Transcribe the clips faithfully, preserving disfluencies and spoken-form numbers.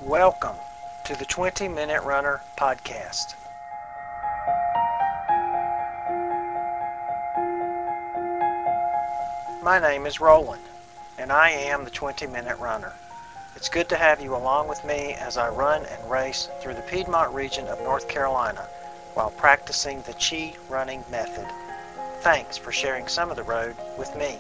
Welcome to the twenty minute Runner podcast. My name is Roland, and I am the twenty minute Runner. It's good to have you along with me as I run and race through the Piedmont region of North Carolina while practicing the Chi running method. Thanks for sharing some of the road with me.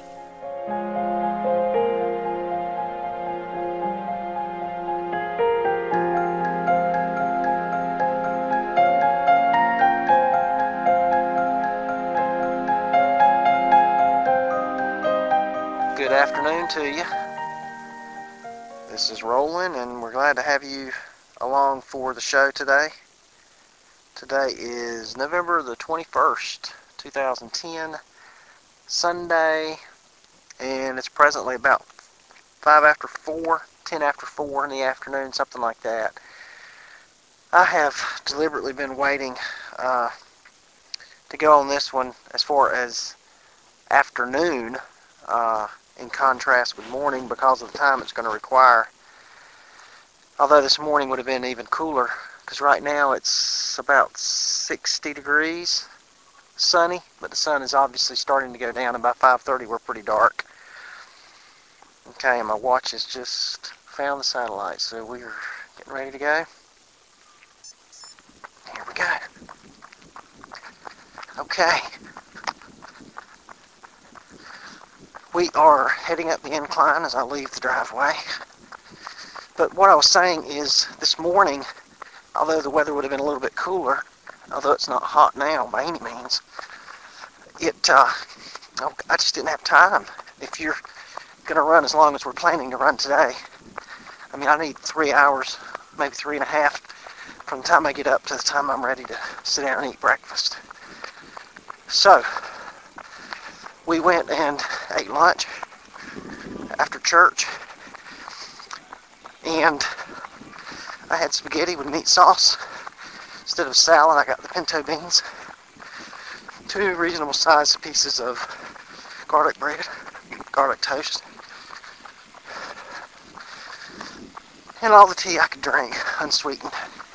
Good afternoon to you. This is Roland, and we're glad to have you along for the show today. Today is November the twenty-first, two thousand ten, Sunday, and it's presently about five after four, ten after four in the afternoon, something like that. I have deliberately been waiting uh, to go on this one as far as afternoon, uh, in contrast with morning, because of the time it's going to require. Although this morning would have been even cooler, because right now it's about sixty degrees, sunny, but the sun is obviously starting to go down, and by five thirty we're pretty dark. Okay, and my watch has just found the satellite, so we're getting ready to go. Here we go. Okay. We are heading up the incline as I leave the driveway. But what I was saying is, this morning, although the weather would have been a little bit cooler, although it's not hot now by any means, it uh, I just didn't have time. If you're going to run as long as we're planning to run today, I mean, I need three hours, maybe three and a half, from the time I get up to the time I'm ready to sit down and eat breakfast. So, we went and ate lunch after church, and I had spaghetti with meat sauce. Instead of salad, I got the pinto beans, two reasonable sized pieces of garlic bread, garlic toast, and all the tea I could drink, unsweetened.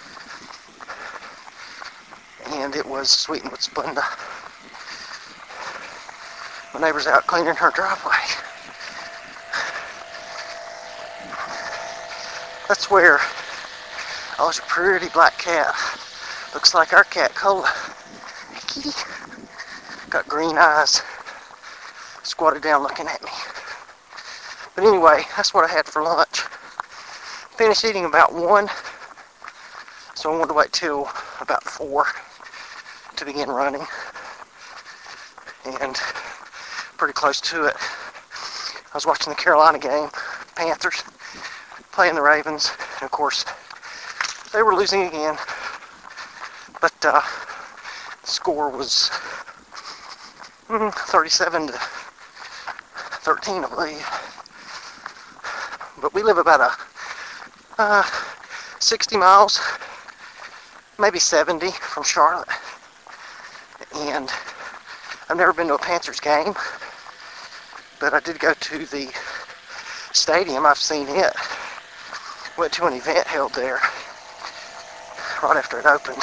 And it was sweetened with Splenda. My neighbor's out cleaning her driveway. That's where, oh, there's a pretty black cat. Looks like our cat, Cola. Hey, kitty. Got green eyes. Squatted down looking at me. But anyway, that's what I had for lunch. Finished eating about one, so I wanted to wait till about four to begin running. And pretty close to it, I was watching the Carolina game, Panthers playing the Ravens, and of course they were losing again, but uh, the score was mm, thirty-seven to thirteen, I believe. But we live about a uh, sixty miles, maybe seventy from Charlotte, and I've never been to a Panthers game, but I did go to the stadium. I've seen it. Went to an event held there right after it opened,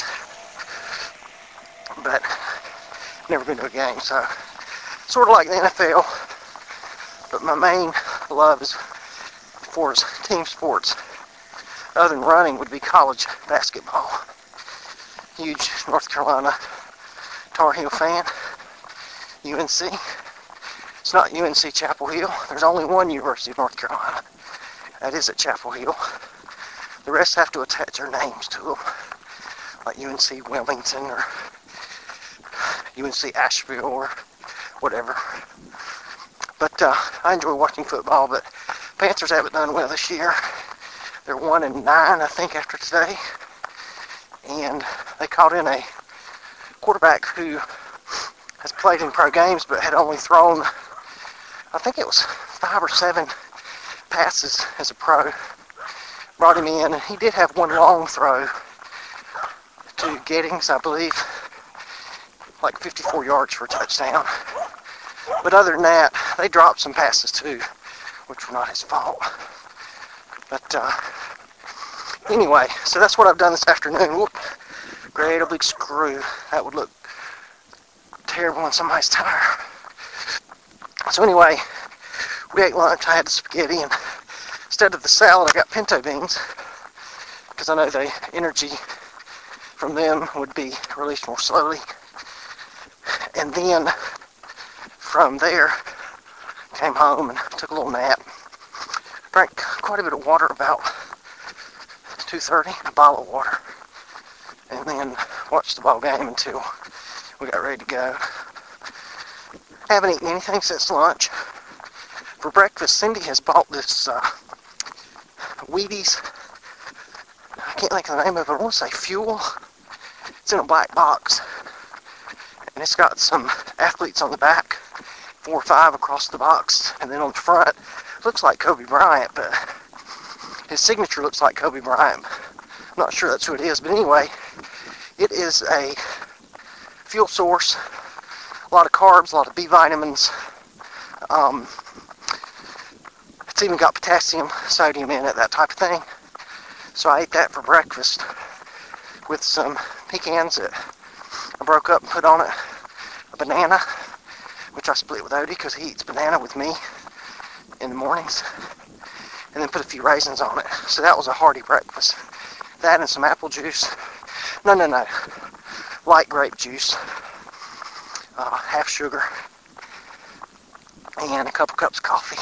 but never been to a game, so sort of like the N F L, but my main love is for team sports, other than running, would be college basketball. Huge North Carolina Tar Heel fan. U N C. It's not U N C Chapel Hill. There's only one University of North Carolina. That is at Chapel Hill. The rest have to attach their names to them, like U N C Wilmington or U N C Asheville or whatever. But uh, I enjoy watching football, but Panthers haven't done well this year. They're one and nine, I think, after today. And they called in a quarterback who has played in pro games but had only thrown, I think it was five or seven passes as a pro. Brought him in, and he did have one long throw to Gettings, I believe, like fifty-four yards for a touchdown. But other than that, they dropped some passes too, which were not his fault. But uh, Anyway, so that's what I've done this afternoon. Whoop, great a big screw. That would look terrible on somebody's tire. So anyway, we ate lunch. I had the spaghetti, and instead of the salad, I got pinto beans because I know the energy from them would be released more slowly. And then from there, came home and took a little nap. Drank quite a bit of water, about two thirty, a bottle of water, and then watched the ball game until we got ready to go. Haven't eaten anything since lunch. For breakfast, Cindy has bought this uh, Wheaties. I can't think of the name of it. I want to say Fuel. It's in a black box, and it's got some athletes on the back, four or five across the box, and then on the front, looks like Kobe Bryant, but his signature looks like Kobe Bryant. I'm not sure that's who it is, but anyway, it is a fuel source, a lot of carbs, a lot of B vitamins. Um, it's even got potassium, sodium in it, that type of thing. So I ate that for breakfast with some pecans that I broke up and put on it, a banana, which I split with Odie because he eats banana with me in the mornings, and then put a few raisins on it. So that was a hearty breakfast. That and some apple juice. No, no, no. Light grape juice. Uh, half sugar. And a couple cups of coffee.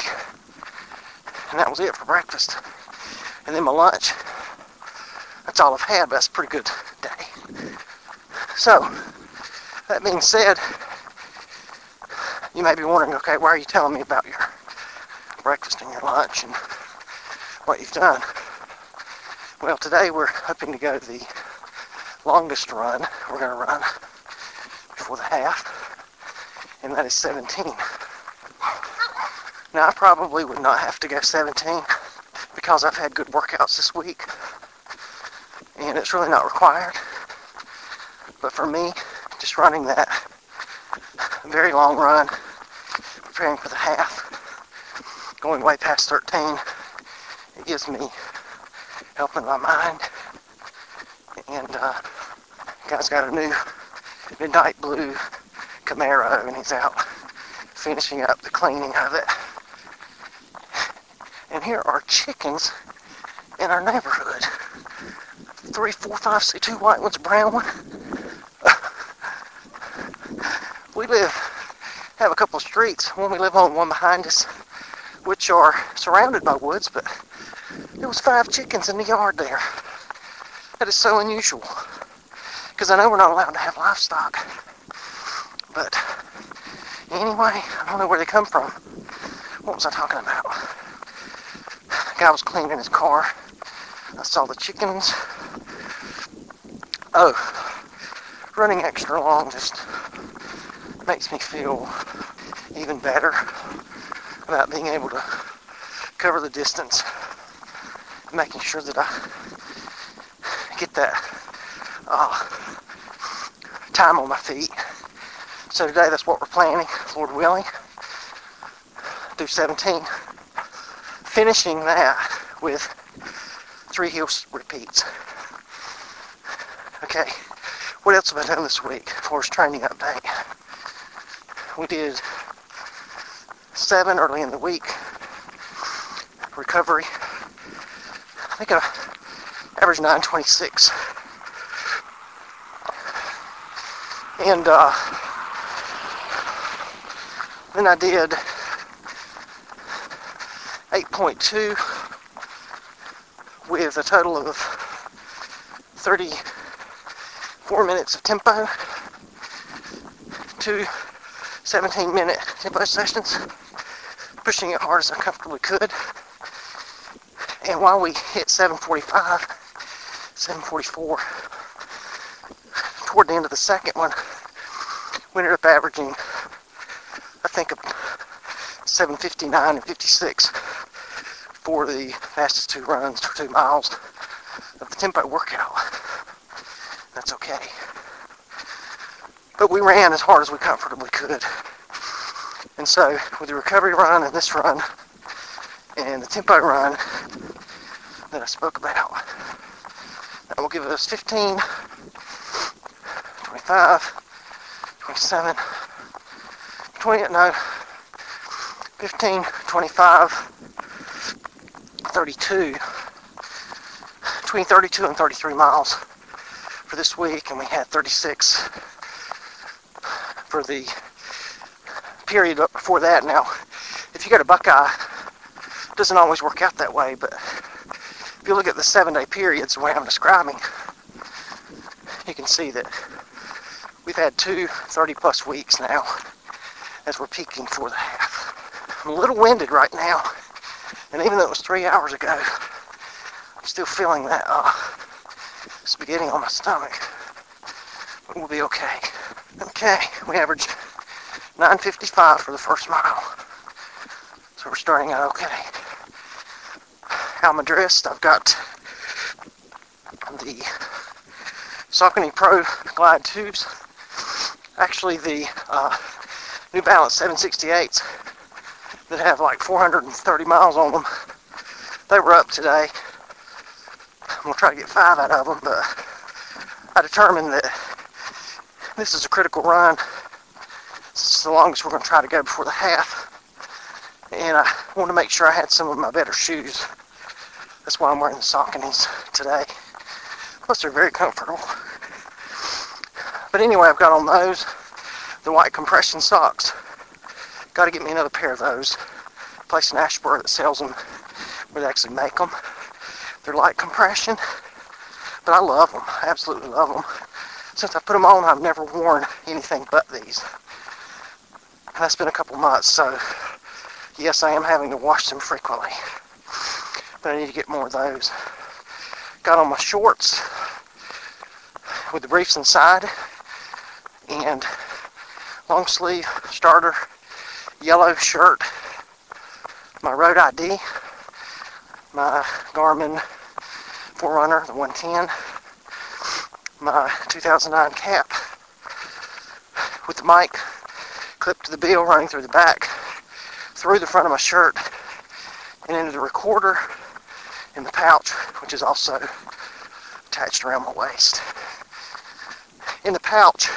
And that was it for breakfast. And then my lunch. That's all I've had, but that's a pretty good day. So, that being said, you may be wondering, okay, why are you telling me about your breakfast and your lunch and what you've done? Well, today we're hoping to go to the longest run we're going to run before the half, and that is seventeen. Now, I probably would not have to go seventeen because I've had good workouts this week, and it's really not required. But for me, just running that very long run, preparing for the half, going way past thirteen, it gives me help in my mind. And uh, guy's got a new midnight blue Camaro, and he's out finishing up the cleaning of it. And here are chickens in our neighborhood. Three, four, five, six, two white ones, a brown one. We live, have a couple of streets, one we live on, one behind us, which are surrounded by woods, but there was five chickens in the yard there. That is so unusual, because I know we're not allowed to have livestock. But anyway, I don't know where they come from. What was I talking about? The guy was cleaning his car. I saw the chickens. Oh, running extra long just makes me feel even better about being able to cover the distance, making sure that I get that uh, time on my feet. So today that's what we're planning, Lord willing, do seventeen, finishing that with three hill repeats. Okay, what else have I done this week for his training update? We did seven early in the week, recovery. I think I averaged nine twenty-six. And uh, then I did eight point two with a total of thirty-four minutes of tempo, two seventeen minute tempo sessions, pushing it hard as I comfortably could. And while we hit seven forty-five, seven forty-four, toward the end of the second one, we ended up averaging, I think, seven fifty-nine and fifty-six for the fastest two runs for two miles of the tempo workout. That's okay. But we ran as hard as we comfortably could. And so, with the recovery run and this run, and the tempo run that I spoke about, That will give us fifteen, twenty-five, twenty-seven, twenty, no, fifteen, twenty-five, thirty-two, between thirty-two and thirty-three miles for this week, and we had thirty-six for the period before that. Now, if you go to Buckeye, it doesn't always work out that way, but if you look at the seven-day periods, the way I'm describing, you can see that we've had two thirty-plus weeks now as we're peaking for the half. I'm a little winded right now, and even though it was three hours ago, I'm still feeling that uh, spaghetti on my stomach, but we'll be okay. Okay, we averaged nine fifty-five for the first mile, so we're starting out okay. How am I dressed? I've got the Saucony Pro Glide tubes, actually the uh, New Balance seven sixty-eights that have like four hundred thirty miles on them. They were up today. I'm going to try to get five out of them, but I determined that this is a critical run. This is the longest we're going to try to go before the half, and I wanted to make sure I had some of my better shoes. That's why I'm wearing the Sauconys today. Plus, they're very comfortable. But anyway, I've got on those, the white compression socks. Got to get me another pair of those. Place in Asheboro that sells them, where they actually make them. They're light compression, but I love them. I absolutely love them. Since I put them on, I've never worn anything but these. And that's been a couple months, so yes, I am having to wash them frequently. But I need to get more of those. Got on my shorts with the briefs inside, and long sleeve starter yellow shirt, my road I D, my Garmin Forerunner, the one ten, my two thousand nine cap with the mic clipped to the bill running through the back, through the front of my shirt, and into the recorder in the pouch, which is also attached around my waist. In the pouch,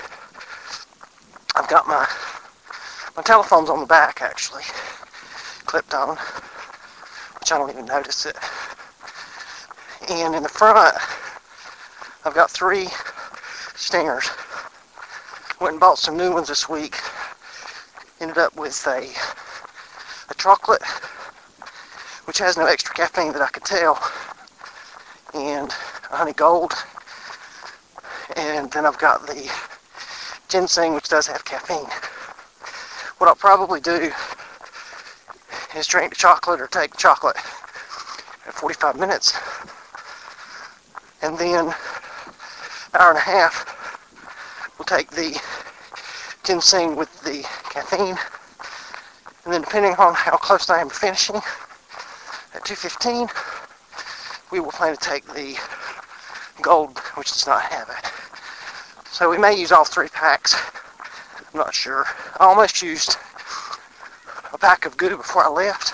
I've got my my telephone's on the back, actually, clipped on, which I don't even notice it. And in the front, I've got three stingers. Went and bought some new ones this week. Ended up with a a chocolate, which has no extra caffeine that I could tell, and a honey gold. And then I've got the ginseng, which does have caffeine. What I'll probably do is drink the chocolate or take chocolate at forty-five minutes, and then an hour and a half we'll take the ginseng with the caffeine, and then depending on how close I am to finishing at two fifteen, we will plan to take the gold, which does not have it. So we may use all three packs. I'm not sure. I almost used a pack of goo before I left,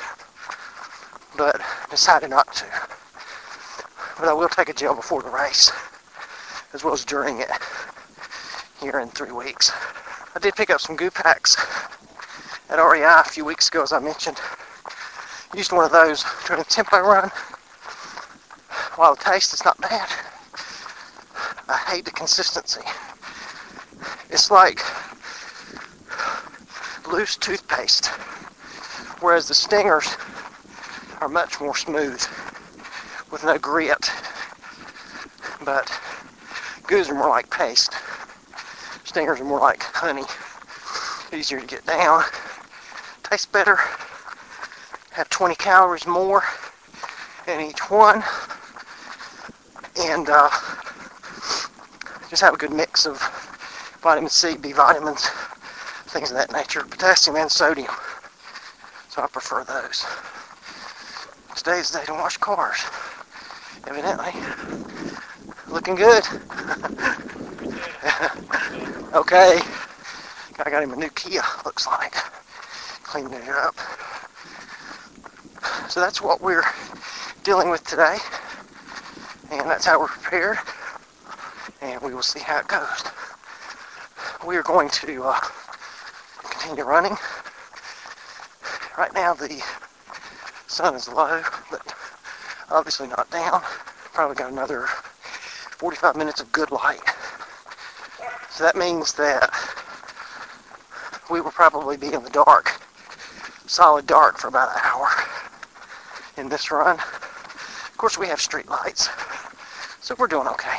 but decided not to. But I will take a gel before the race, as well as during it, here in three weeks. I did pick up some goo packs at R E I a few weeks ago, as I mentioned. Used one of those during a tempo run. While the taste is not bad, I hate the consistency. It's like loose toothpaste, whereas the stingers are much more smooth with no grit. But goos are more like paste. Stingers are more like honey. Easier to get down. Tastes better. Have twenty calories more in each one. And uh, just have a good mix of vitamin C, B vitamins, things of that nature, potassium and sodium. So I prefer those. Today's the day to wash cars, evidently. Looking good. Okay. I got him a new Kia, looks like. Cleaned it up. So that's what we're dealing with today. And that's how we're prepared, and we will see how it goes. We are going to uh, continue running. Right now the sun is low, but obviously not down. Probably got another forty-five minutes of good light. So that means that we will probably be in the dark, solid dark, for about an hour in this run. Of course, we have street lights, so we're doing okay.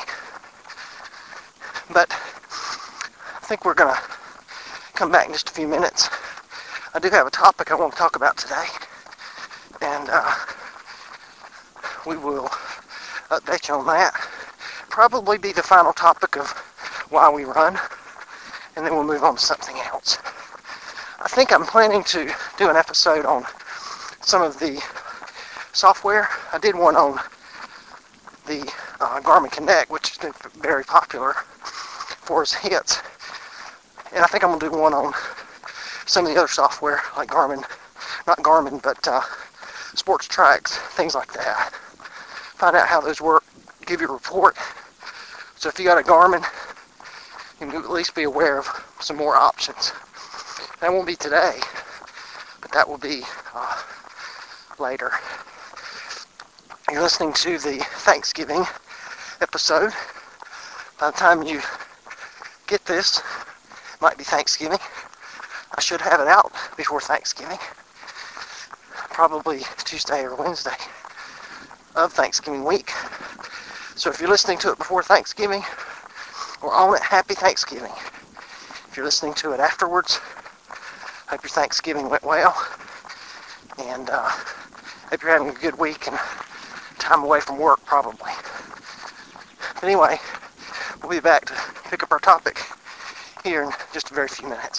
But I think we're going to come back in just a few minutes. I do have a topic I want to talk about today, and uh, we will update you on that. Probably be the final topic of why we run, and then we'll move on to something else. I think I'm planning to do an episode on some of the software. I did one on the uh, Garmin Connect, which has been very popular for its hits. And I think I'm going to do one on some of the other software, like Garmin, not Garmin, but uh, Sports Tracks, things like that. Find out how those work, give you a report. So if you got a Garmin, you can at least be aware of some more options. That won't be today, but that will be uh, later. You're listening to the Thanksgiving episode. By the time you get this, it might be Thanksgiving. I should have it out before Thanksgiving, probably Tuesday or Wednesday of Thanksgiving week. So if you're listening to it before Thanksgiving or on it, happy Thanksgiving. If you're listening to it afterwards, hope your Thanksgiving went well, and uh, hope you're having a good week and time away from work, probably. But anyway, we'll be back to pick up our topic here in just a very few minutes.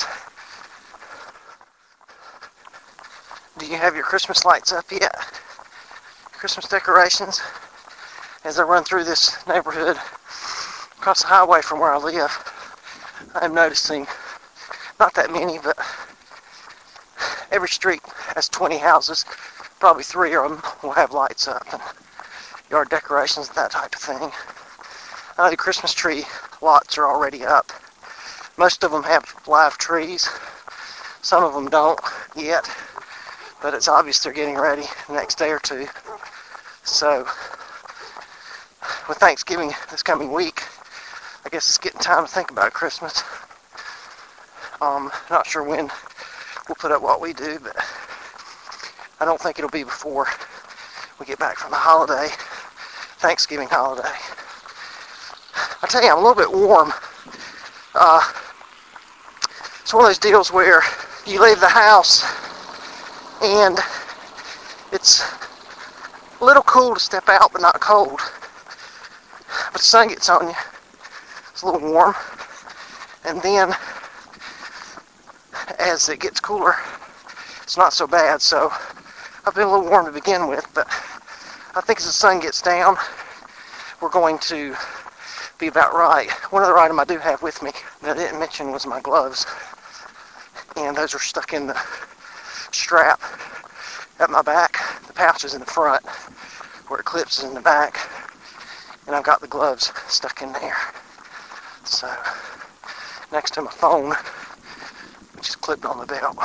Do you have your Christmas lights up yet? Christmas decorations? As I run through this neighborhood across the highway from where I live, I'm noticing not that many, but every street has twenty houses. Probably three of them will have lights up and yard decorations, that type of thing. I know the Christmas tree lots are already up. Most of them have live trees. Some of them don't yet, but it's obvious they're getting ready the next day or two. So, with Thanksgiving this coming week, I guess it's getting time to think about Christmas. Um, not sure when we'll put up what we do, but I don't think it'll be before we get back from the holiday, Thanksgiving holiday. I tell you, I'm a little bit warm. Uh, it's one of those deals where you leave the house and it's a little cool to step out, but not cold. But the sun gets on you. It's a little warm. And then, as it gets cooler, it's not so bad. So, I've been a little warm to begin with, but I think as the sun gets down, we're going to be about right. One other item I do have with me that I didn't mention was my gloves. And those are stuck in the strap at my back. The pouch is in the front, where it clips is in the back. And I've got the gloves stuck in there. So, next to my phone, which is clipped on the belt.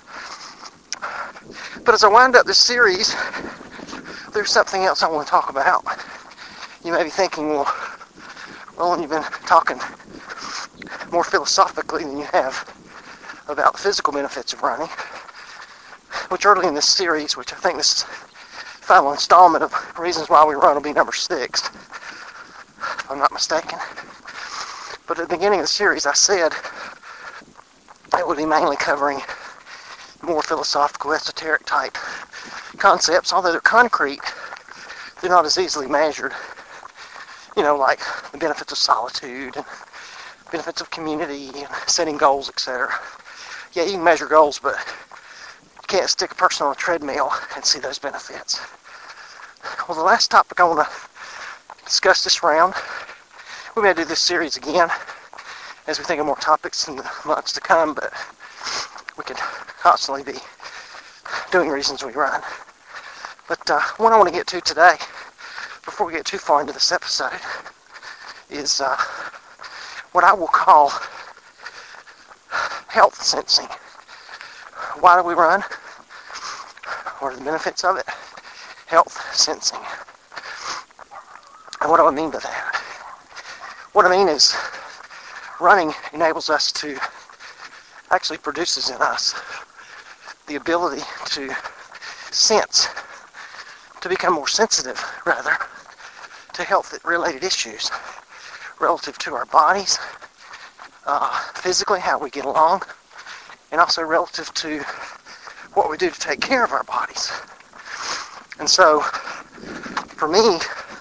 But as I wind up this series, there's something else I want to talk about. You may be thinking, well, Roland, you've been talking more philosophically than you have about the physical benefits of running. Which early in this series, which I think this final installment of Reasons Why We Run will be number six, if I'm not mistaken. But at the beginning of the series, I said it would be mainly covering more philosophical, esoteric type concepts. Although they're concrete, they're not as easily measured. You know, like the benefits of solitude and benefits of community and setting goals, et cetera. Yeah, you can measure goals, but you can't stick a person on a treadmill and see those benefits. Well, the last topic I want to discuss this round, we may do this series again as we think of more topics in the months to come, but we could constantly be doing Reasons We Run. But uh, one I want to get to today, before we get too far into this episode, is uh, what I will call health sensing. Why do we run? What are the benefits of it? Health sensing. And what do I mean by that? What I mean is running enables us to, actually produces in us the ability to sense, to become more sensitive, rather, to health-related issues relative to our bodies, uh, physically, how we get along, and also relative to what we do to take care of our bodies. And so, for me,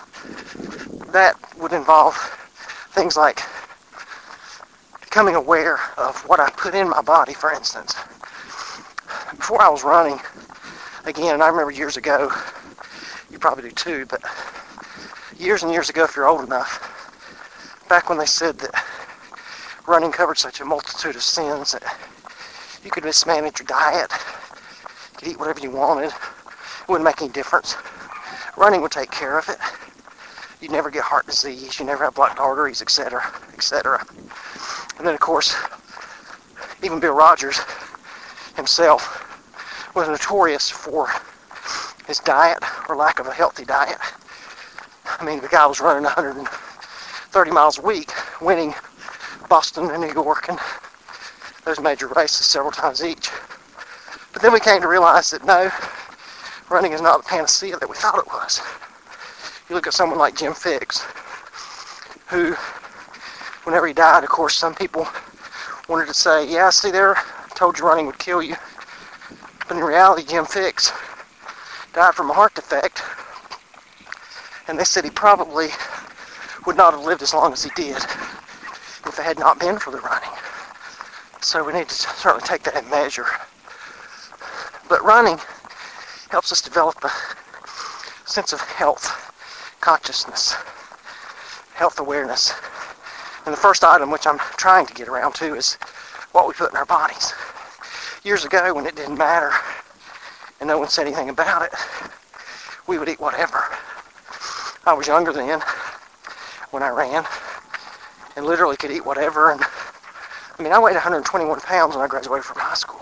that would involve things like becoming aware of what I put in my body, for instance. Before I was running, again, and I remember years ago, you probably do too, but years and years ago, if you're old enough, back when they said that running covered such a multitude of sins that you could mismanage your diet, you could eat whatever you wanted, it wouldn't make any difference. Running would take care of it. You'd never get heart disease, you never have blocked arteries, et cetera, et cetera. And then, of course, even Bill Rodgers himself was notorious for his diet, or lack of a healthy diet. I mean, the guy was running one hundred thirty miles a week, winning Boston and New York and those major races several times each. But then we came to realize that no, running is not the panacea that we thought it was. You look at someone like Jim Fixx, who, whenever he died, of course, some people wanted to say, yeah, see there, I told you running would kill you. But in reality, Jim Fixx died from a heart defect, and they said he probably would not have lived as long as he did if it had not been for the running. So we need to certainly take that in measure. But running helps us develop a sense of health, consciousness, health awareness. And the first item, which I'm trying to get around to, is what we put in our bodies. Years ago, when it didn't matter and no one said anything about it, we would eat whatever. I was younger then when I ran and literally could eat whatever. And I mean, I weighed one hundred twenty-one pounds when I graduated from high school.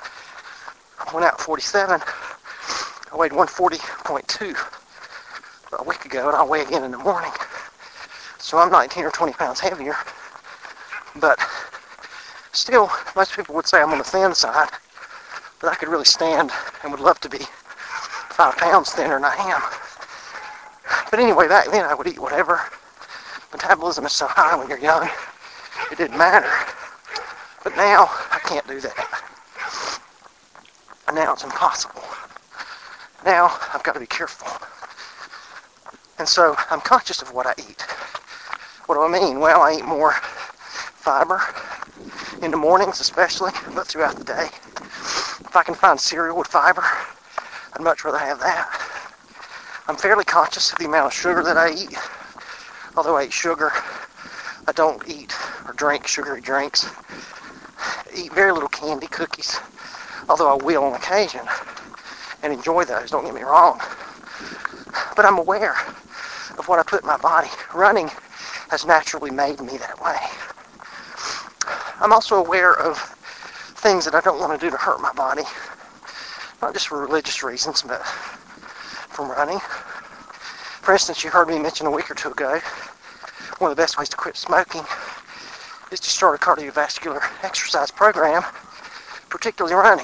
I went out at forty-seven. I weighed one forty point two a week ago, and I'll weigh again in the morning. So I'm nineteen or twenty pounds heavier. But still, most people would say I'm on the thin side. But I could really stand and would love to be five pounds thinner than I am. But anyway, back then I would eat whatever. Metabolism is so high when you're young, it didn't matter. But now, I can't do that. Now it's impossible. Now, I've got to be careful. And so, I'm conscious of what I eat. What do I mean? Well, I eat more fiber, in the mornings especially, but throughout the day. If I can find cereal with fiber, I'd much rather have that. I'm fairly conscious of the amount of sugar that I eat. Although I eat sugar, I don't eat or drink sugary drinks. I eat very little candy, cookies, although I will on occasion and enjoy those, don't get me wrong. But I'm aware of what I put in my body. Running has naturally made me that way. I'm also aware of things that I don't want to do to hurt my body, not just for religious reasons, but from running. For instance, you heard me mention a week or two ago, one of the best ways to quit smoking is to start a cardiovascular exercise program, particularly running.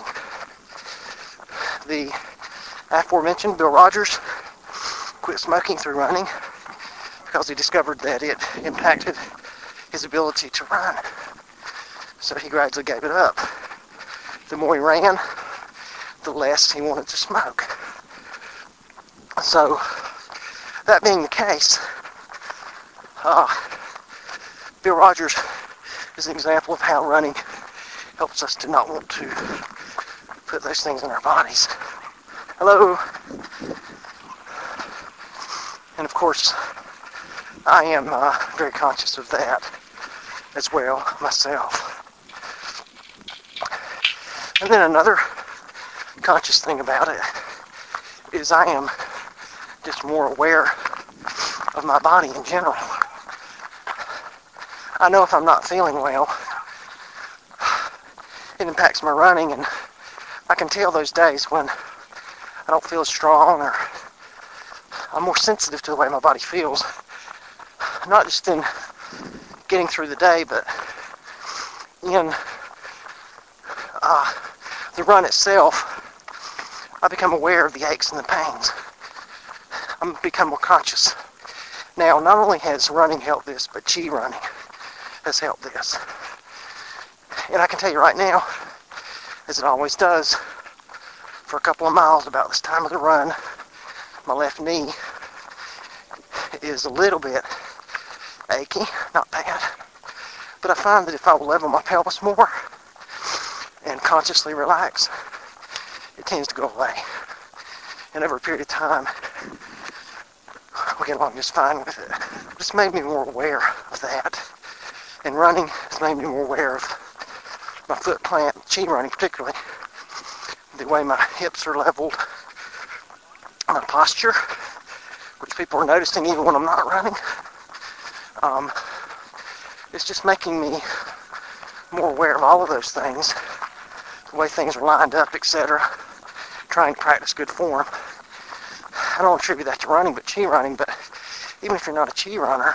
The aforementioned Bill Rodgers quit smoking through running because he discovered that it impacted his ability to run. So he gradually gave it up. The more he ran, the less he wanted to smoke. So, that being the case, uh, Bill Rodgers is an example of how running helps us to not want to put those things in our bodies. Hello? And of course, I am uh, very conscious of that as well myself. And then another conscious thing about it is I am just more aware of my body in general. I know if I'm not feeling well, it impacts my running, and I can tell those days when I don't feel as strong, or I'm more sensitive to the way my body feels, not just in getting through the day, but in uh, the run itself. I become aware of the aches and the pains. I'm become more conscious. Now, not only has running helped this, but chi running has helped this. And I can tell you right now, as it always does, for a couple of miles about this time of the run, my left knee is a little bit achy, not bad. But I find that if I will level my pelvis more and consciously relax, it tends to go away. And over a period of time, I'll get along just fine with it. It just made me more aware of that. And running has made me more aware of my foot plant, chi running particularly, the way my hips are leveled, my posture, which people are noticing even when I'm not running. Um, it's just making me more aware of all of those things, the way things are lined up, et cetera, trying to practice good form. I don't attribute that to running, but chi running, but even if you're not a chi runner,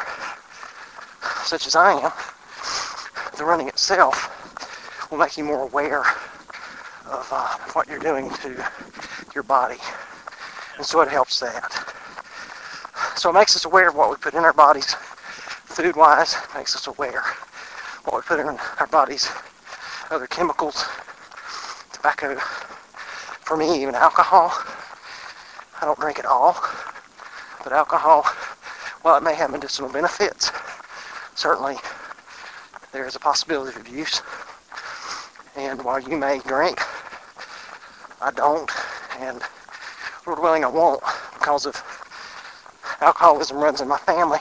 such as I am, the running itself will make you more aware of uh, what you're doing to your body. And so it helps that. So it makes us aware of what we put in our bodies, food-wise, makes us aware what we put in our bodies, other chemicals, tobacco, for me, even alcohol. I don't drink at all, but alcohol, while it may have medicinal benefits, certainly there is a possibility of abuse. And while you may drink, I don't, and Lord willing I won't, because of alcoholism runs in my family.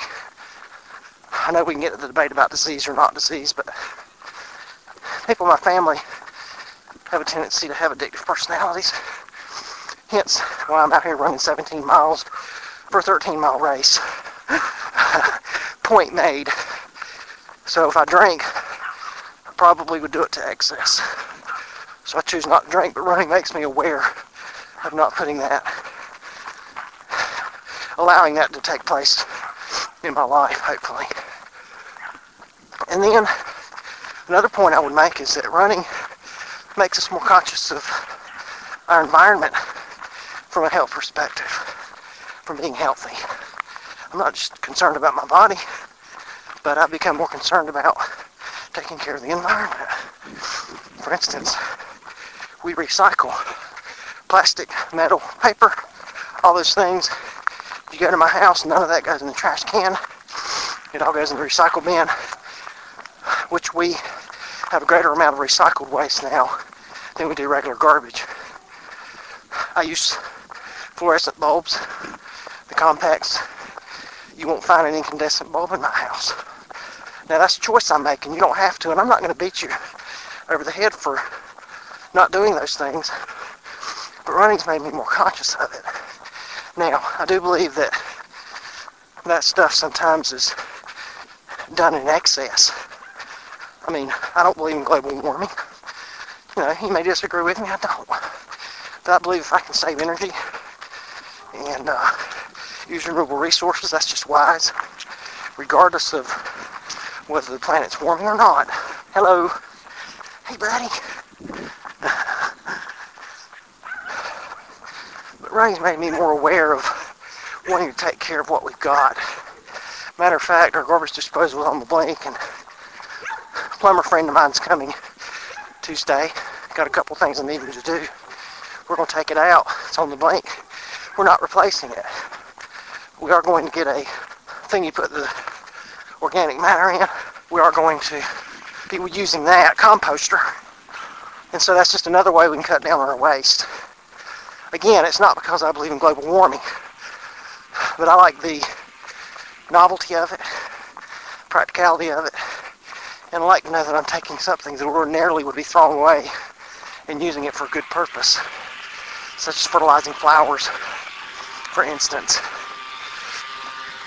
I know we can get to the debate about disease or not disease, but people in my family have a tendency to have addictive personalities. Hence why I'm out here running seventeen miles for a thirteen mile race. Point made. So if I drank, I probably would do it to excess. So I choose not to drink, but running makes me aware of not putting that, allowing that to take place in my life, hopefully. And then another point I would make is that running makes us more conscious of our environment from a health perspective, from being healthy. I'm not just concerned about my body, but I've become more concerned about taking care of the environment. For instance, we recycle plastic, metal, paper, all those things. If you go to my house, none of that goes in the trash can. It all goes in the recycle bin, which we have a greater amount of recycled waste now than we do regular garbage. I use fluorescent bulbs, the compacts. You won't find an incandescent bulb in my house. Now that's a choice I'm making. You don't have to, and I'm not going to beat you over the head for not doing those things. But running's made me more conscious of it. Now, I do believe that that stuff sometimes is done in excess. I mean, I don't believe in global warming. You know, you may disagree with me, I don't. But I believe if I can save energy and uh, use renewable resources, that's just wise, regardless of whether the planet's warming or not. Hello. Hey, buddy. But running's made me more aware of wanting to take care of what we've got. Matter of fact, our garbage disposal is on the blink, and a plumber friend of mine's coming Tuesday. Got a couple things I need him to do. We're going to take it out. It's on the blink. We're not replacing it. We are going to get a thing you put the organic matter in. We are going to be using that composter. And so that's just another way we can cut down on our waste. Again, it's not because I believe in global warming, but I like the novelty of it, practicality of it, and I like to know that I'm taking something that ordinarily would be thrown away and using it for a good purpose, such as fertilizing flowers, for instance.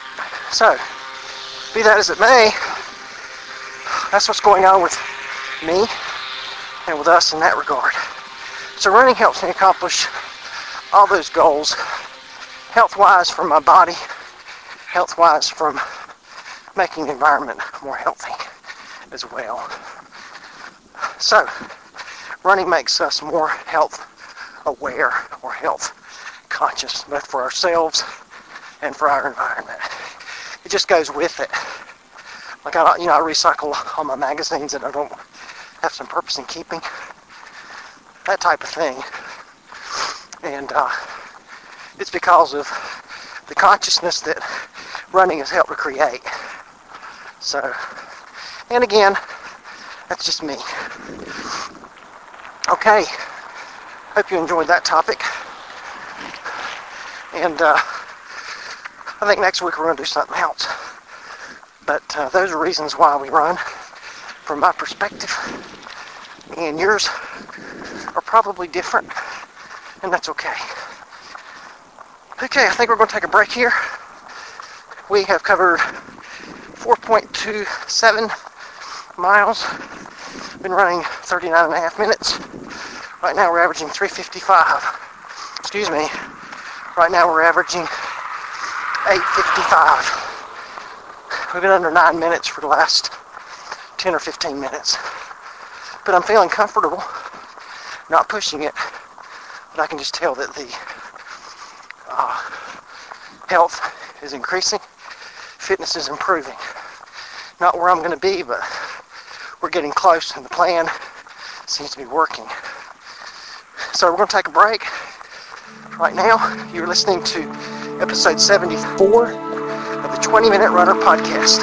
So, be that as it may, that's what's going on with me and with us in that regard. So running helps me accomplish all those goals, health-wise from my body, health-wise from making the environment more healthy as well. So, running makes us more health aware or health conscious, both for ourselves and for our environment. It just goes with it. Like I, you know, I recycle all my magazines that I don't have some purpose in keeping, that type of thing. And uh, it's because of the consciousness that running has helped to create. So, and again, that's just me. Okay, hope you enjoyed that topic. And uh, I think next week we're going to do something else. But uh, those are reasons why we run, from my perspective. And yours are probably different, and that's okay. Okay, I think we're going to take a break here. We have covered four point two seven miles. Been running thirty-nine and a half minutes. Right now we're averaging three fifty-five. Excuse me. Right now we're averaging eight fifty-five. We've been under nine minutes for the last ten or fifteen minutes. But I'm feeling comfortable, not pushing it. But I can just tell that the uh, health is increasing, fitness is improving. Not where I'm going to be, but we're getting close, and the plan seems to be working. So we're going to take a break. Right now, you're listening to episode seventy-four of the twenty minute Runner podcast.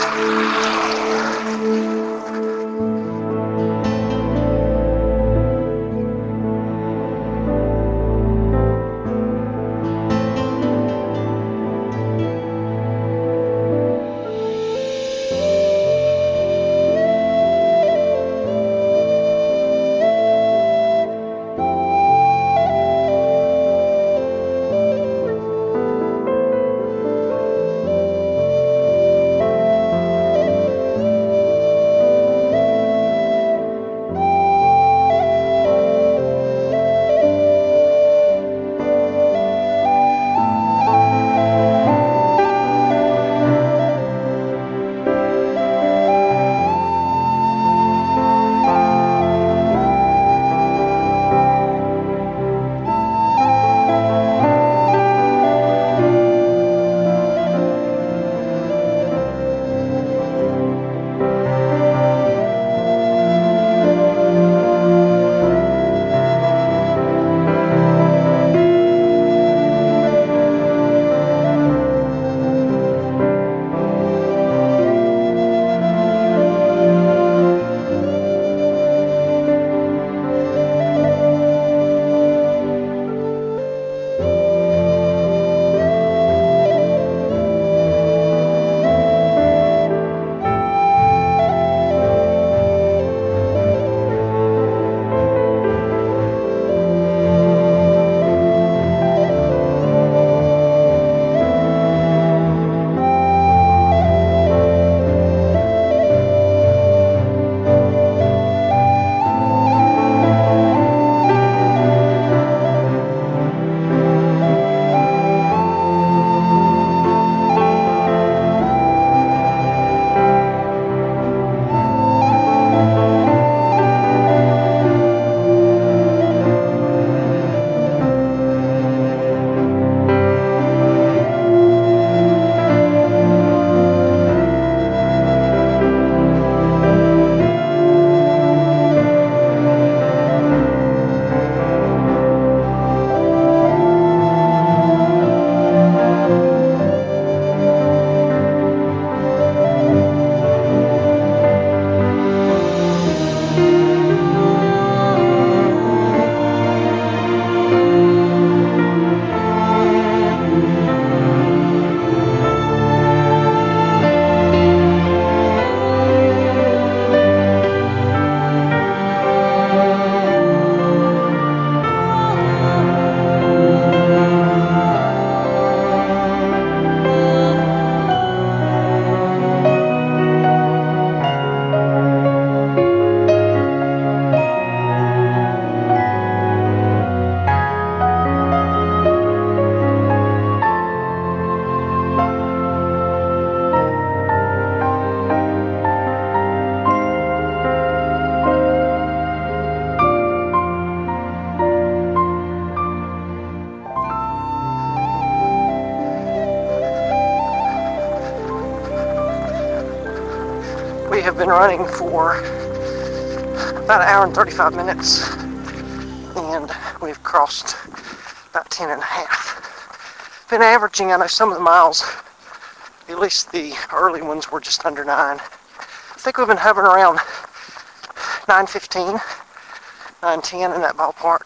we have been running for about an hour and thirty-five minutes, and we've crossed about ten and a half. Been averaging, I know some of the miles, at least the early ones, were just under nine. I think we've been hovering around nine fifteen, nine ten in that ballpark.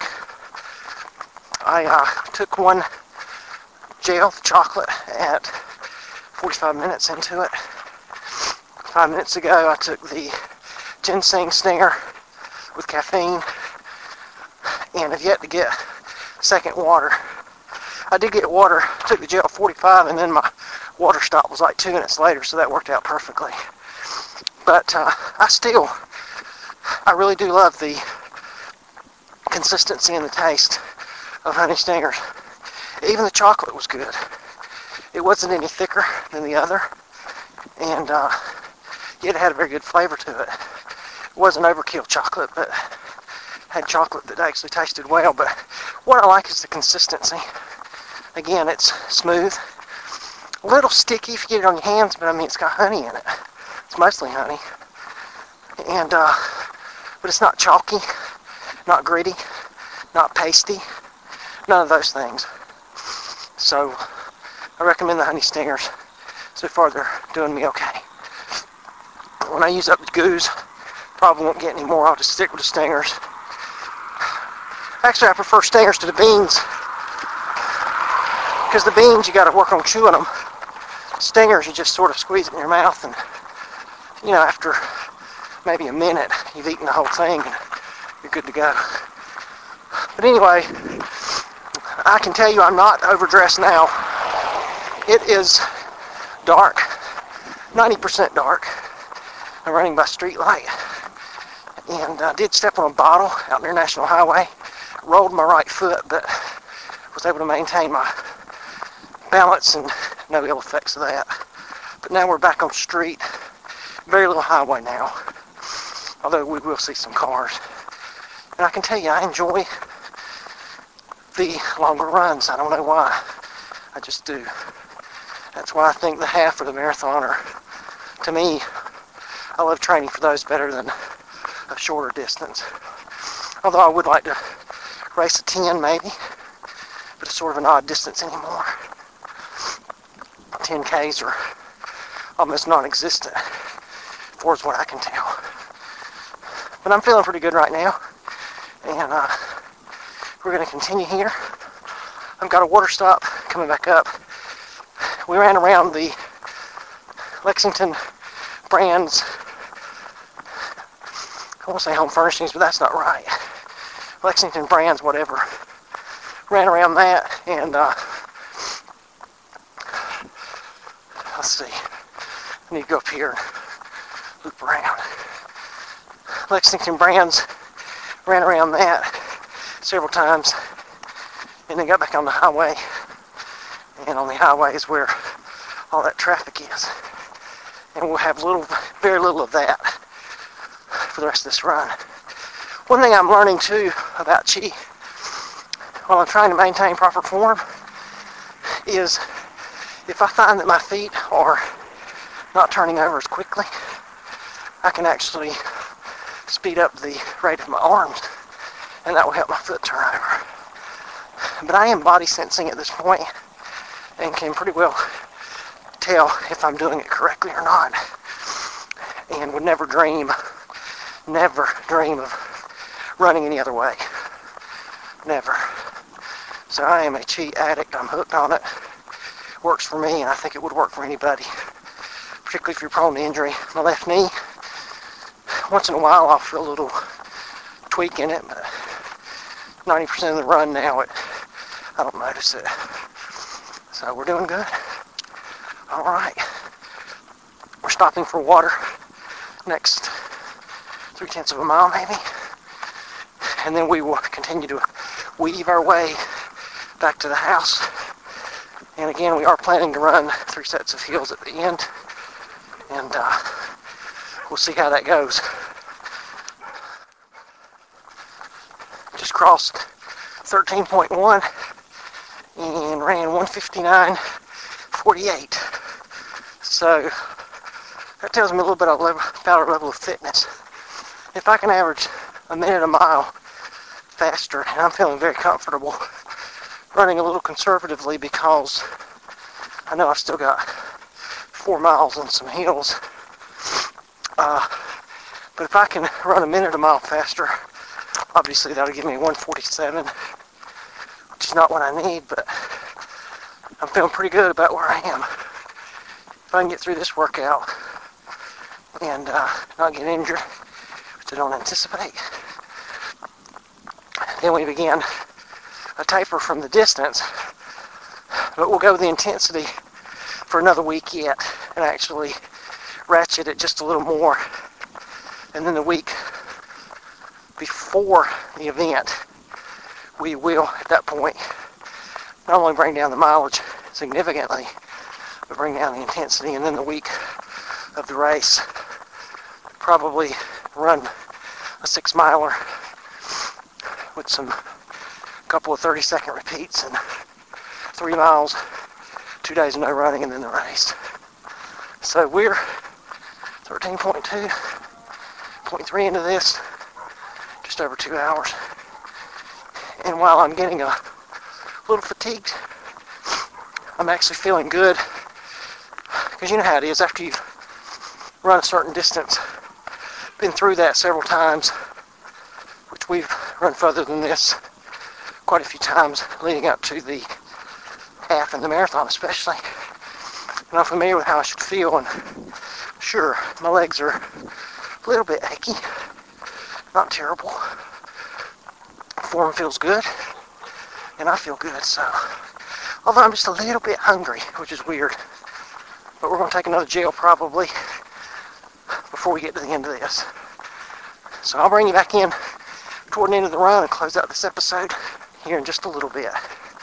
I uh, took one gel chocolate at forty-five minutes into it. Five minutes ago, I took the ginseng stinger with caffeine and have yet to get second water. I did get water, took the gel at forty-five, and then my water stop was like two minutes later, so that worked out perfectly. But uh, I still, I really do love the consistency and the taste of honey stingers. Even the chocolate was good. It wasn't any thicker than the other, and uh, it had a very good flavor to it. It wasn't overkill chocolate, but had chocolate that actually tasted well. But what I like is the consistency. Again, it's smooth, a little sticky if you get it on your hands, but I mean, it's got honey in it. It's mostly honey, and uh, but it's not chalky, not gritty, not pasty, none of those things. So I recommend the honey stingers. So far, they're doing me okay. When I use up the goos, probably won't get any more. I'll just stick with the stingers. Actually, I prefer stingers to the beans, because the beans, you got to work on chewing them. Stingers, you just sort of squeeze it in your mouth, and you know, after maybe a minute, you've eaten the whole thing, and you're good to go. But anyway, I can tell you I'm not overdressed now. It is dark, ninety percent dark. I'm running by street light, and I did step on a bottle out near National Highway. Rolled my right foot, but was able to maintain my balance and no ill effects of that. But now we're back on street. Very little highway now, although we will see some cars. And I can tell you, I enjoy the longer runs. I don't know why. I just do. That's why I think the half or the marathon are, to me, I love training for those better than a shorter distance. Although I would like to race a ten maybe, but it's sort of an odd distance anymore. ten Ks are almost non-existent, as far as what I can tell. But I'm feeling pretty good right now, and uh, we're going to continue here. I've got a water stop coming back up. We ran around the Lexington Brands, I want to say Home Furnishings, but that's not right. Lexington Brands, whatever. Ran around that, and uh, let's see. I need to go up here and loop around. Lexington Brands, ran around that several times, and then got back on the highway. And on the highway is where all that traffic is. And we'll have little, very little of that for the rest of this run. One thing I'm learning too about Chi, while I'm trying to maintain proper form, is if I find that my feet are not turning over as quickly, I can actually speed up the rate of my arms, and that will help my foot turn over. But I am body sensing at this point and can pretty well tell if I'm doing it correctly or not, and would never dream, never dream of running any other way. Never. So I am a Chi addict. I'm hooked on it. Works for me, and I think it would work for anybody, particularly if you're prone to injury. My left knee, once in a while I'll feel a little tweak in it, but ninety percent of the run now, it, I don't notice it. So we're doing good. All right. We're stopping for water next three tenths of a mile maybe, and then we will continue to weave our way back to the house. And again, we are planning to run three sets of hills at the end, and uh, we'll see how that goes. Just crossed thirteen point one and ran one fifty-nine forty-eight. So That tells me a little bit about our level of fitness. If I can average a minute a mile faster, and I'm feeling very comfortable running a little conservatively because I know I've still got four miles and some hills. Uh, but if I can run a minute a mile faster, obviously that'll give me one forty-seven, which is not what I need, but I'm feeling pretty good about where I am. If I can get through this workout and uh, not get injured, which I don't anticipate, then we begin a taper from the distance, but we'll go the intensity for another week yet and actually ratchet it just a little more. And then the week before the event, we will, at that point, not only bring down the mileage significantly, but bring down the intensity. And then the week of the race, probably run a six miler with some couple of thirty second repeats and three miles, two days of no running, and then the race. So we're thirteen point two, point three into this, just over two hours. And while I'm getting a little fatigued, I'm actually feeling good, because you know how it is after you've run a certain distance, been through that several times, which we've run further than this quite a few times leading up to the half and the marathon especially. And I'm familiar with how I should feel, and sure, my legs are a little bit achy, not terrible. Form feels good, and I feel good, so. Although I'm just a little bit hungry, which is weird. But we're going to take another gel probably before we get to the end of this. So I'll bring you back in toward the end of the run and close out this episode here in just a little bit.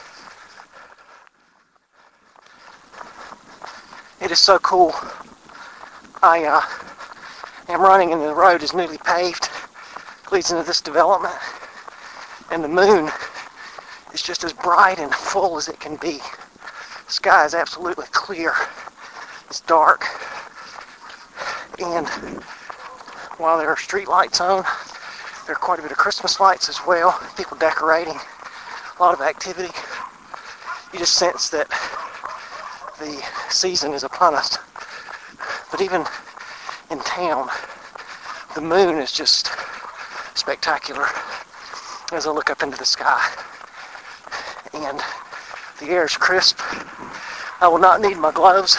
It is so cool. I uh, am running and the road is newly paved, leads into this development, and the moon is just as bright and full as it can be. The sky is absolutely clear. It's dark. And while there are street lights on, there are quite a bit of Christmas lights as well. People decorating, a lot of activity. You just sense that the season is upon us. But even in town, the moon is just spectacular as I look up into the sky. And the air is crisp. I will not need my gloves.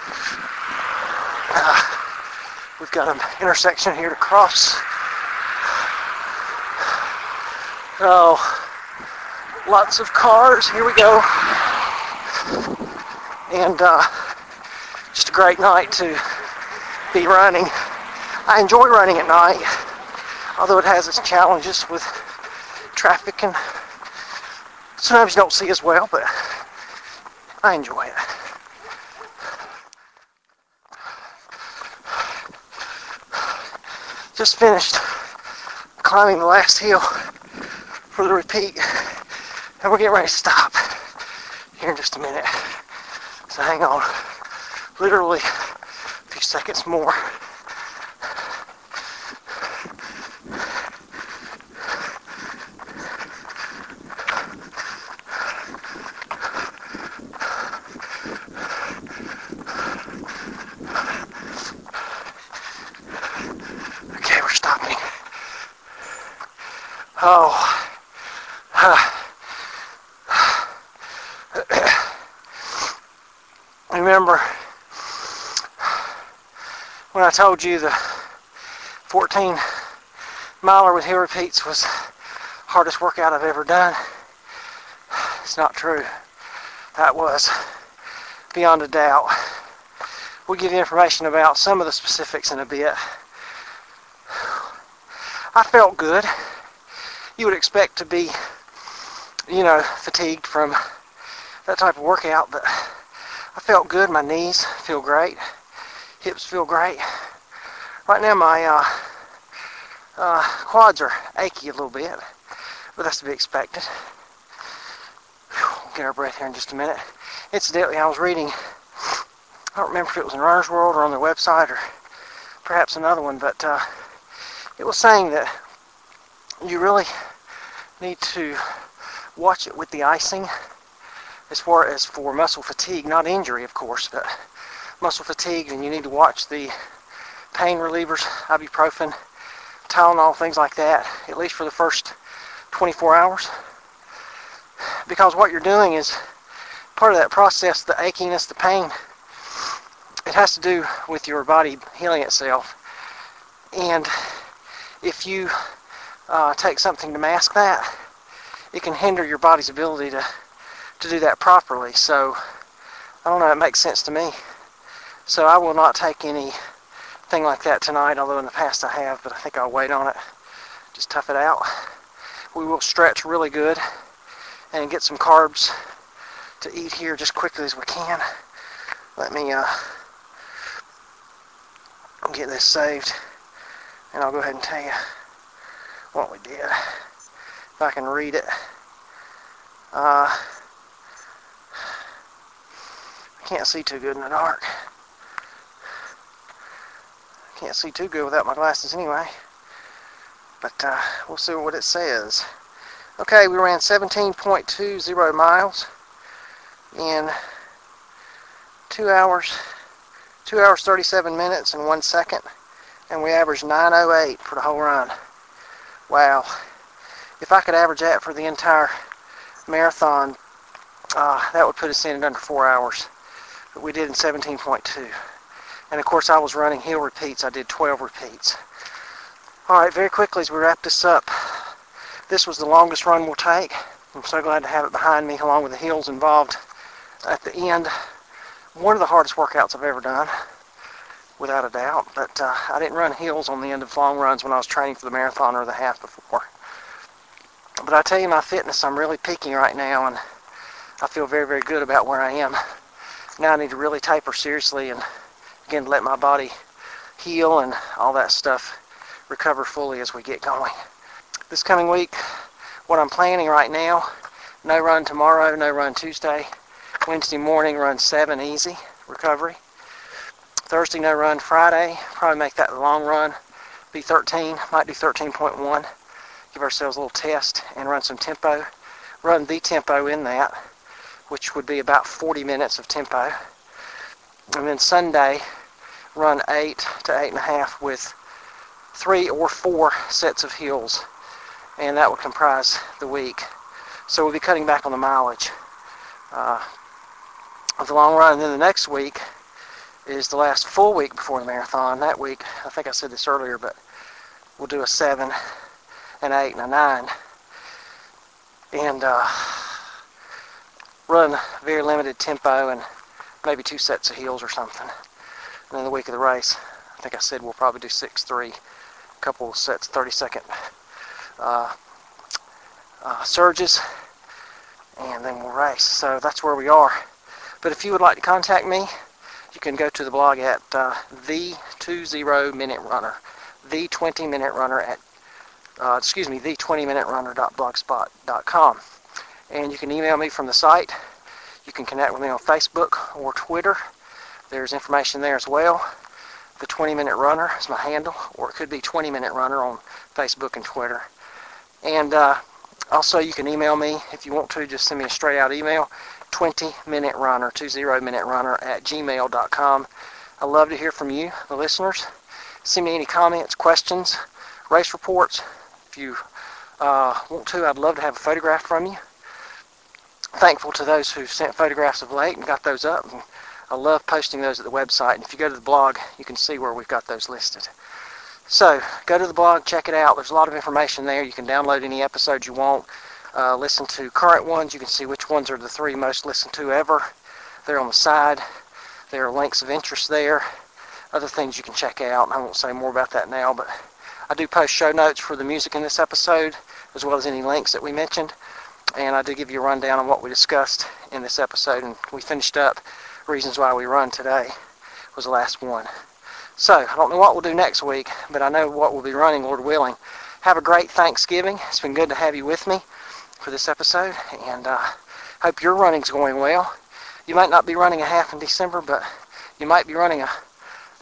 Uh, we've got an intersection here to cross. Oh, lots of cars. Here we go. And uh, just a great night to be running. I enjoy running at night, although it has its challenges with traffic and sometimes you don't see as well, but I enjoy it. Just finished climbing the last hill for the repeat, and we're getting ready to stop here in just a minute. So hang on, literally a few seconds more. Okay, we're stopping. Oh. Remember when I told you the fourteen miler with hill repeats was the hardest workout I've ever done? It's not true. That was beyond a doubt. We'll give you information about some of the specifics in a bit. I felt good. You would expect to be, you know, fatigued from that type of workout, but I felt good. My knees feel great. Hips feel great. Right now my uh, uh, quads are achy a little bit, but that's to be expected. We'll get our breath here in just a minute. Incidentally, I was reading, I don't remember if it was in Runner's World or on their website or perhaps another one, but uh, it was saying that you really need to watch it with the icing as far as for muscle fatigue, not injury, of course, but muscle fatigue, and you need to watch the pain relievers, ibuprofen, Tylenol, things like that, at least for the first twenty-four hours. Because what you're doing is part of that process, the achiness, the pain, it has to do with your body healing itself. And if you uh, take something to mask that, it can hinder your body's ability to, to do that properly. So, I don't know, it makes sense to me. So I will not take anything like that tonight, although in the past I have, but I think I'll wait on it. Just tough it out. We will stretch really good and get some carbs to eat here just quickly as we can. Let me uh, get this saved, and I'll go ahead and tell you what we did, if I can read it. Uh, I can't see too good in the dark. Can't see too good without my glasses anyway. But uh, we'll see what it says. Okay, we ran seventeen point two zero miles in two hours, two hours thirty-seven minutes and one second, and we averaged nine oh eight for the whole run. Wow! If I could average that for the entire marathon, uh, that would put us in under four hours. But we did in seventeen point two. And of course I was running hill repeats. I did twelve repeats. Alright, very quickly as we wrap this up, this was the longest run we'll take. I'm so glad to have it behind me, along with the hills involved at the end. One of the hardest workouts I've ever done, without a doubt. But uh, I didn't run hills on the end of long runs when I was training for the marathon or the half before. But I tell you, my fitness, I'm really peaking right now, and I feel very, very good about where I am. Now I need to really taper seriously and again let my body heal and all that stuff recover fully as we get going. This coming week, what I'm planning right now, no run tomorrow, no run Tuesday. Wednesday morning, run seven easy, recovery. Thursday, no run. Friday, probably make that the long run, be thirteen, might do thirteen point one. Give ourselves a little test and run some tempo. Run the tempo in that, which would be about forty minutes of tempo. And then Sunday, run eight to eight and a half with three or four sets of hills, and that would comprise the week. So we'll be cutting back on the mileage uh, of the long run. And then the next week is the last full week before the marathon. That week, I think I said this earlier, but we'll do a seven, an eight, and a nine, and uh, run very limited tempo and maybe two sets of hills or something. And then the week of the race, I think I said we'll probably do six three, a couple of sets, thirty second uh, uh, surges, and then we'll race. So that's where we are. But if you would like to contact me, you can go to the blog at uh, the twenty minute runner, the twenty minute runner at, uh, excuse me, the twenty minute runner dot blogspot dot com. And you can email me from the site. You can connect with me on Facebook or Twitter. There's information there as well. The twenty minute runner is my handle, or it could be twenty minute runner on Facebook and Twitter. And uh, also you can email me if you want to. Just send me a straight out email, twenty minute runner, twenty minute runner at gmail dot com. I love to hear from you, the listeners. Send me any comments, questions, race reports. If you uh, want to, I'd love to have a photograph from you. Thankful to those who sent photographs of late and got those up. And I love posting those at the website. And if you go to the blog, you can see where we've got those listed. So, go to the blog, check it out. There's a lot of information there. You can download any episodes you want. Uh, listen to current ones. You can see which ones are the three most listened to ever. They're on the side. There are links of interest there. Other things you can check out. I won't say more about that now, but I do post show notes for the music in this episode, as well as any links that we mentioned. And I do give you a rundown on what we discussed in this episode. And we finished up reasons why we run today was the last one. So, I don't know what we'll do next week, but I know what we'll be running, Lord willing. Have a great Thanksgiving. It's been good to have you with me for this episode, and uh, hope your running's going well. You might not be running a half in December, but you might be running a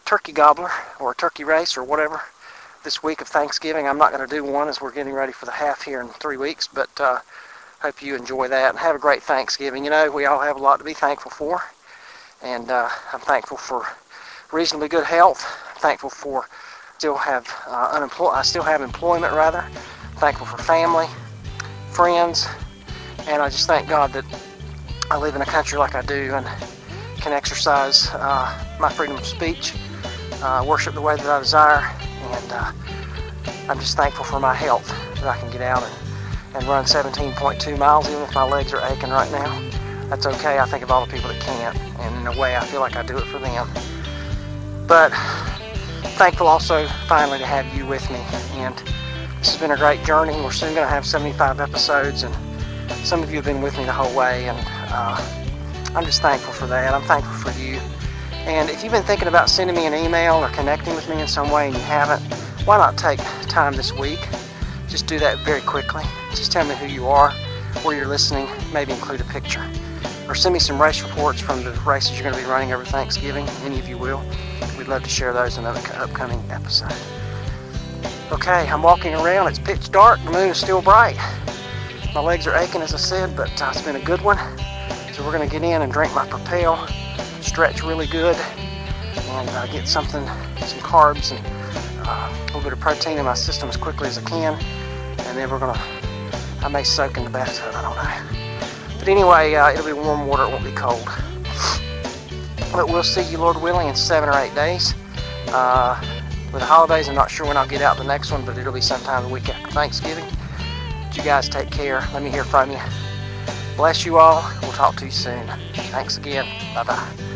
turkey gobbler or a turkey race or whatever this week of Thanksgiving. I'm not going to do one as we're getting ready for the half here in three weeks, but uh, hope you enjoy that and have a great Thanksgiving. You know, we all have a lot to be thankful for, and uh, I'm thankful for reasonably good health. I'm thankful for still have uh, unemployed. I still have employment rather. I'm thankful for family, friends, and I just thank God that I live in a country like I do and can exercise uh, my freedom of speech, uh, worship the way that I desire, and uh, I'm just thankful for my health, that I can get out and, and run seventeen point two miles even if my legs are aching right now. That's okay. I think of all the people that can't, and in a way I feel like I do it for them. But thankful also finally to have you with me, and this has been a great journey. We're soon going to have seventy-five episodes, and some of you have been with me the whole way, and uh, I'm just thankful for that. I'm thankful for you. And if you've been thinking about sending me an email or connecting with me in some way and you haven't, why not take time this week? Just do that very quickly. Just tell me who you are, where you're listening, maybe include a picture. Or send me some race reports from the races you're going to be running over Thanksgiving. Any of you will. We'd love to share those in an upcoming episode. Okay, I'm walking around. It's pitch dark. The moon is still bright. My legs are aching, as I said, but uh, it's been a good one. So we're going to get in and drink my Propel, stretch really good, and uh, get something, some carbs and uh, a little bit of protein in my system as quickly as I can. And then we're going to, I may soak in the bathtub, I don't know. But anyway, uh, it'll be warm water, it won't be cold. But we'll see you, Lord willing, in seven or eight days. Uh, with the holidays, I'm not sure when I'll get out the next one, but it'll be sometime the week after Thanksgiving. But you guys take care. Let me hear from you. Bless you all. We'll talk to you soon. Thanks again. Bye-bye.